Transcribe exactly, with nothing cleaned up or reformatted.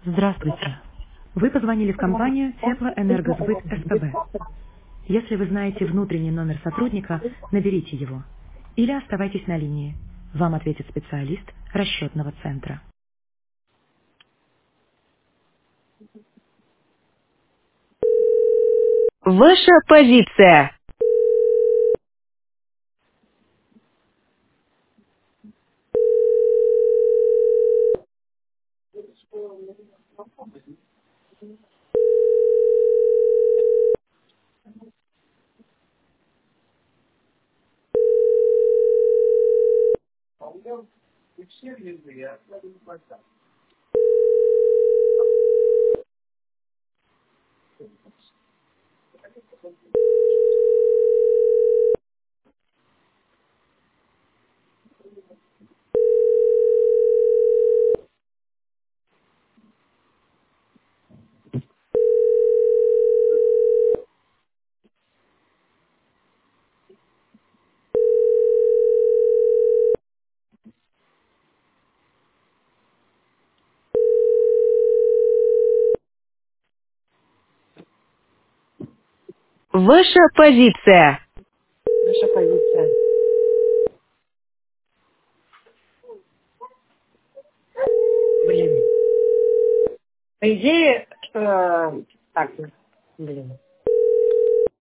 Здравствуйте. Вы позвонили в компанию Теплоэнергосбыт СПБ. Если вы знаете внутренний номер сотрудника, наберите его. Или оставайтесь на линии. Вам ответит специалист расчетного центра. Ваша позиция. Ваша позиция. Наша позиция. Блин. По идее, э, так, блин.